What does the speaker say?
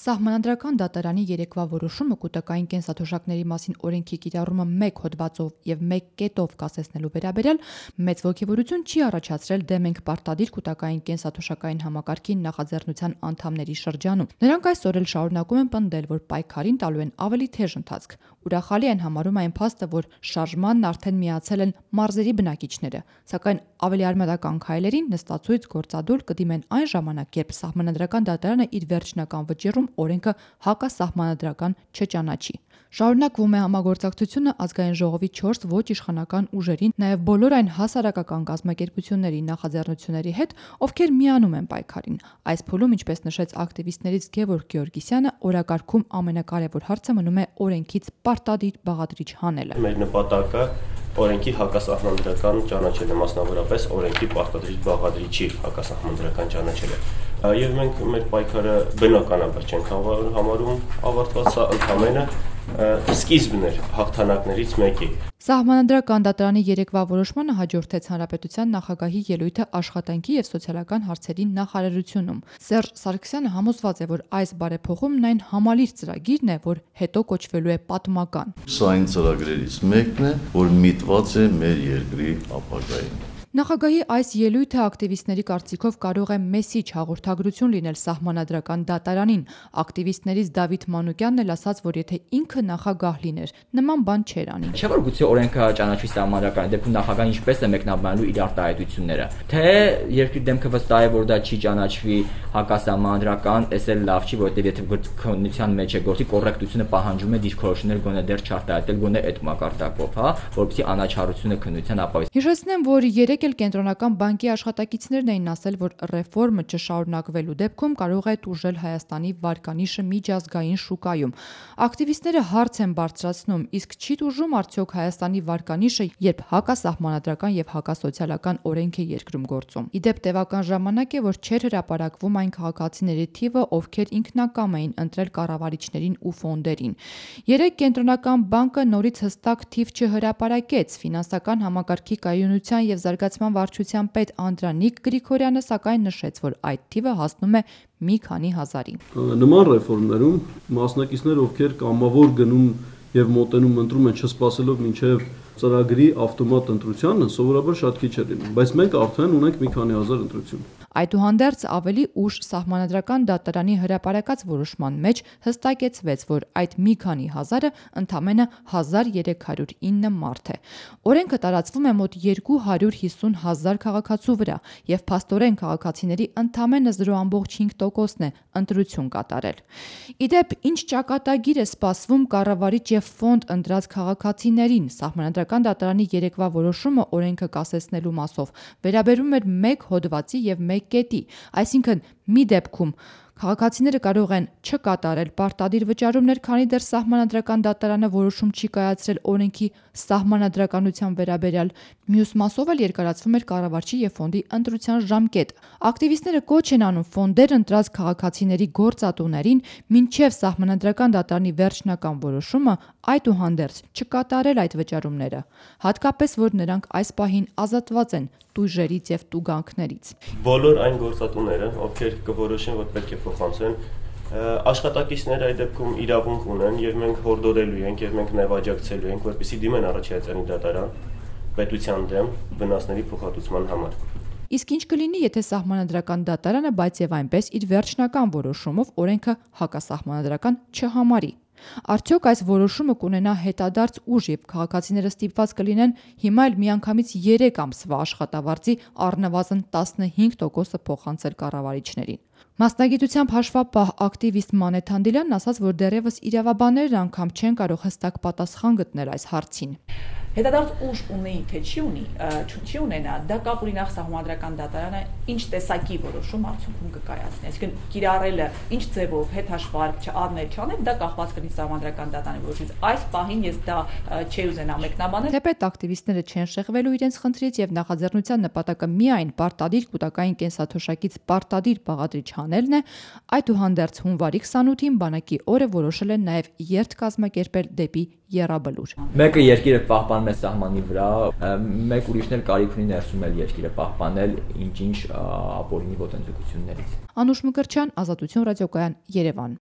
Սահմանադրական դատարանի երեկվա որոշումը կൂտակային կենսաթոշակների մասին օրենքի կիրառումը մեկ հոդվածով եւ մեկ կետով կասեցնելու վերաբերյալ մեծ ոգևորություն չի առաջացրել դեմ ենք պարտադիր կൂտակային կենսաթոշակային համակարգի նախաձեռնության անդամների շրջանում։ Նրանք այսօր էլ շարունակում են պնդել, որ պայքարին տալու են ավելի թեժ ընթացք։ Ուրախալի են համարում այն փաստը, որ շարժմանն արդեն միացել են մարզերի բնակիչները, սակայն ավելի արմատական քայլերին նստածույց գործադուլ կդիմեն այն ժամանակ, երբ սահմանադրական դատարանը իր վերջնական վճիռում օրենքը հակասահմանադրական չճանաչի։ Շարունակվում է համագործակցությունը ազգային ժողովի 4 ոչ իշխանական ուժերի, նաև բոլոր այն հասարակական կազմակերպությունների նախաձեռնությունների հետ, ովքեր միանում են պայքարին։ Այս փուլում, ինչպես նշեց ակտիվիստներից Գևորգ Գեորգիսյանը, օրակարգում ամենակարևոր հարցը մնում է օրենքից պարտադիր բաղադրիչ հանելը։ Մեր նպատակը օրենքի հակասահմանադրական ճանաչելը, մասնավորապես օրենքի պարտադիր բաղադրիչի հակասահմանադրական ճանաչելը։ Եվ մենք մեր պայքարը բնականաբար չենք համարում ավարտված, սա ընդամենը սկիզբն էր հաղթանակներից մեկի։ Սահմանադրական դատարանի երեկվա որոշմանը հաջորդեց հանրապետության նախագահի ելույթը աշխատանքի եւ սոցիալական հարցերի նախարարությունում։ Սերժ Սարգսյանը համոզված է, որ այս բարեփոխումն այն համալիր ծրագիրն է, որ հետո կոչվելու է պատմական։ Սա այն ծրագրերից մեկն է, որ միտված է մեր երկրի ապագային։ Նախագահի այս ելույթը ակտիվիստների կարծիքով կարող է մեսիջ հաղորդագրություն լինել սահմանադրական դատարանին։ Ակտիվիստներից Դավիթ Մանուկյանն էլ ասաց, որ եթե ինքը նախագահ լիներ, նման բան չէր անի։ Չէ՞ որ գուցե օրենքը ճանաչվի սահմանադրական դեպքում նախագահն ինչպես է մեկնաբանելու իր արտահայտությունները, թե երկրի դեմքը վստահ է, որ դա չի ճանաչվի հակասահմանադրական, էս էլ լավ չի, որովհետև եթե քննության մեջ է գործի կոռեկտությունը պահանջում է դիրքորոշումներ գոնե դեռ չարտահայտել, գոնե այդ մակարդակով, որպեսզի անաչառությունը քննության ապահովի։ Հիշեցնեմ, որ երեք էլ կենտրոնական բանկի աշխատակիցներն էին ասել, որ ռեֆորմը չշարունակվելու դեպքում կարող է տուժել Հայաստանի վարկանիշը միջազգային շուկայում։ Ակտիվիստները հարց են բարձրացնում, իսկ չի տուժում արդյոք Հայաստանի վարկանիշը, երբ հակասահմանադրական եւ հակասոցիալական օրենք է երկրում գործում։ Իդեպ տևական ժամանակ է, որ չէր հրապարակվում այն քաղաքացիների թիվը, ովքեր ինքնակամ էին ընտրել կառավարիչներին ու ֆոնդերին։ Երեք կենտրոնական բանկը նորից հստակ թիվ չհրապարակեց։ Ֆինանսական համակարգի կայունության եւ զարգացման վարչության պետ Անդրանիկ Գրիգորյանը սակայն նշեց, որ այդ թիվը հասնում է մի քանի հազարի։ Նման ռեֆորմներում մասնակիցներ, ովքեր կամավոր գնում եւ մոտենում ընտրում են չսպասելով մինչեւ ծրագրի ավտոմատ ընտրությանը, սովորաբար շատ քիչ է լինում, բայց մենք արդեն ունենք մի քանի հազար ընտրություն։ Այդուհանդերձ ավելի ուշ սահմանադրական դատարանի հրապարակած որոշման մեջ հստակեցվեց, որ այդ մի քանի հազարը ընդամենը 1309 մարդ է։ Օրենքը տարածվում է մոտ 250,000 քաղաքացու վրա եւ փաստորեն քաղաքացիների ընդամենը 0.5%-ն է ընտրություն կատարել։ Իդեպ, ինչ ճակատագիր է սպասվում կառավարիչ եւ ֆոնդ ընտրած քաղաքացիներին, սահմանադրական դատարանի երեկվա որոշումը օրենքը կասեցնելու մասով վերաբերում էր մեկ հոդվածի եւ մեկ կետի, այսինքն մի դեպքում քաղաքացիները կարող են չկատարել պարտադիր վճարումներ, քանի դեռ սահմանադրական դատարանը որոշում չի կայացրել օրենքի սահմանադրականության վերաբերյալ, մյուս մասով էլ երկարացվում էր կառավարչի եւ ֆոնդի ընտրության ժամկետը։ Ակտիվիստները կոչ են անում ֆոնդեր ընտրած քաղաքացիների գործատուներին մինչեւ սահմանադրական դատարանի վերջնական որոշումը այդուհանդերձ չկատարել այդ վճարումները, հատկապես որ նրանք այս պահին ազատված են տույժերից եւ տուգանքներից։ Բոլոր այն գործատուները, ովքեր կորոշեն, որ պետք է փոխանցեն, աշխատակիցները այդ դեպքում իրավունք ունեն եւ մենք հորդորելու ենք եւ մենք նվաճակցելու ենք, որպեսզի դիմեն առաջայցանի դատարան պետության դեմ վնասների փոխհատուցման համար։ Իսկ ինչ կլինի, եթե սահմանադրական դատարանը, բայց եւ այնպես իր վերջնական որոշումով օրենքը հակասահմանադրական չհամարի։ Արդյոք այս որոշումը կունենա հետադարձ ուժ եւ քաղաքացիները ստիպված կլինեն հիմա էլ միանգամից 3 ամսվա աշխատավարձի առնվազն 15% փոխանցել կառավարիչներին։ Մասնագիտությամբ հաշվապահ ակտիվիստ Մանեթ Հանդիլյանն ասաց, որ դեռևս իրավաբաններն անգամ չեն կարող հստակ պատասխան գտնել այս հարցին։ Հետադարձ ուժ ունի, թե չի ունենա, դա կապ ունի նախ սահմանադրական դատարանը ինչ տեսակի որոշում արդյունքում կկայացնի, այսինքն կիրառելը ինչ ձևով հետհաշվարկ չանել, դա կախված կլինի սահմանադրական դատարանի որոշումից։ Այս պահին ես դա չի ուզենա մեկնաբանել։ Թեպետ ակտիվիստները չեն շեղվելու իրենց խնդրից եւ նախաձեռնության նպատակը միայն պարտադիր կൂտակային կենսաթոշակից պարտադիր բաղադրիչ հանելն է, այդուհանդերձ հունվարի 28-ին բանակի օրը որոշել են նաեւ երթ կազմակերպել դեպի Եռաբլուր։ Մեկը երկիրը պահպանում է սահմանի վրա, մեկ ուրիշն էլ կարիք ունի ներսում էլ երկիրը պահպանել ինչ-ինչ ապօրինի ոտնձգություններից։ Անուշ Մկրտչյան, Ազատություն ռադիոկայան, Երևան։